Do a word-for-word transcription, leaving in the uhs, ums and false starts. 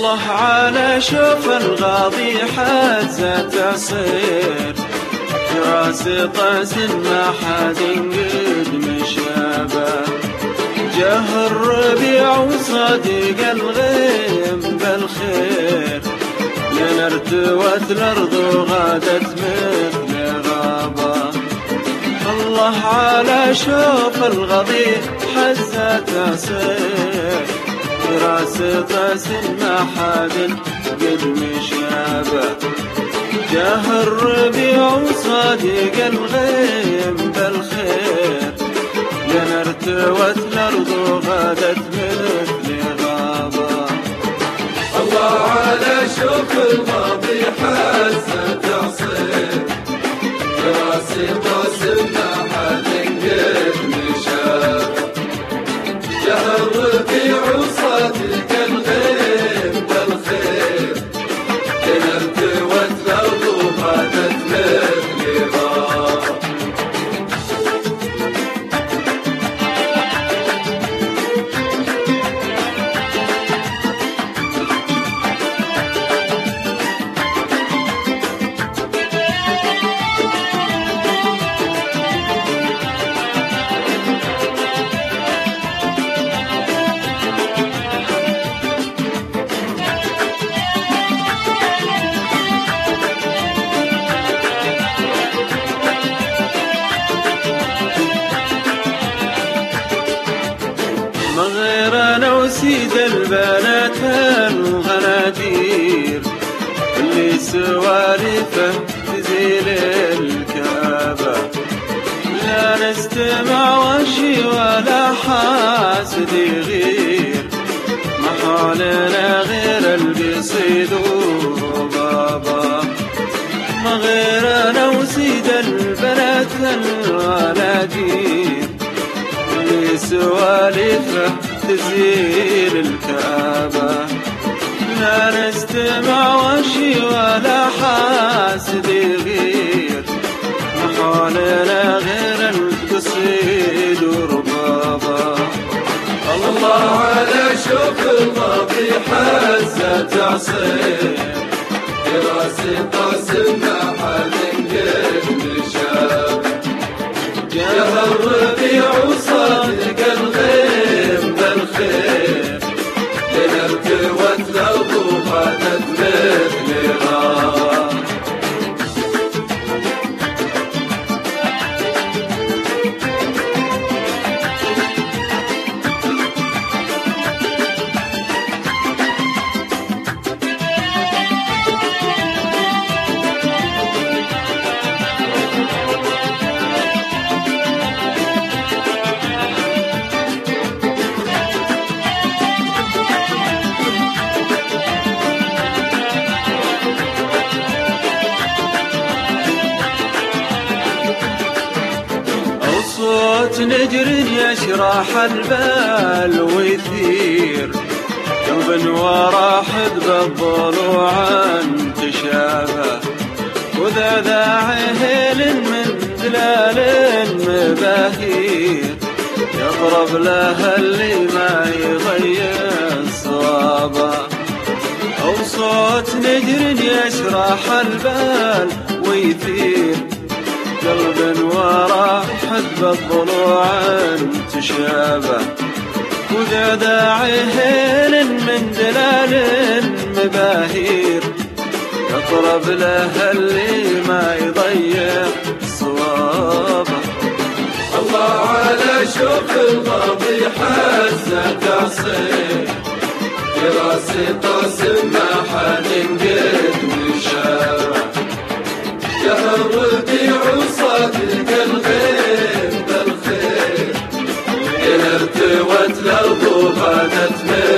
الله على شوف الغاضي حزة تصير راسي طاس ما حد قد مشابه جاه الربيع وصديق الغيم بالخير لنا ارتوت الارض وغادت مثل غابه الله على شوف الغضي حزة تصير راسي طاس ما حد قد مشابه جاه الربيع وصديق الغيم بالخير لنا ارتوت الارض وغادت مثل غابه الله على شوف الغاضي حزة تصير راسي قاسم ما حد قد مشابه جاه الربيع وصديق الغيم بالخير لنا ارتوت الارض وغادت مثل غابه وسيد البنات الغنادير اللي سوالفه تزيل الكابة لا نستمع وشي ولا حاسد يغير ما حولنا غير البيصيد وبابا ما غيرنا وسيد البنات الغنادير اللي سوالفه تزيل الكابة لا نستمع وشي ولا حاسد يغير ما حولنا غير القصيد وربابة الله على شوف الغاضي حزة تصير راسي قاسم ما حد قد مشابه جاه الربيع وصديق الغيم بالخير لنا ارتوت الارض وغادت مثل غابه صوت نجر يشرح البال ويثير قلب وراحد بالضلوع تشابه وذا ذا عهيل من دلال مباهير يضرب له اللي ما يضيع صوابه أو صوت نجر يشرح البال ويثير قلب وراحد بالضلوع تشابه وذا داعي هيل من دلال مباهير يطرب له اللي ما يضيع صوابه الله على شوف الغاضي حزة تصير راسي قاسم ما حد قد مشابه جاه الربيع وصديق الغيم بالخير لنا ارتوت الارض وغادت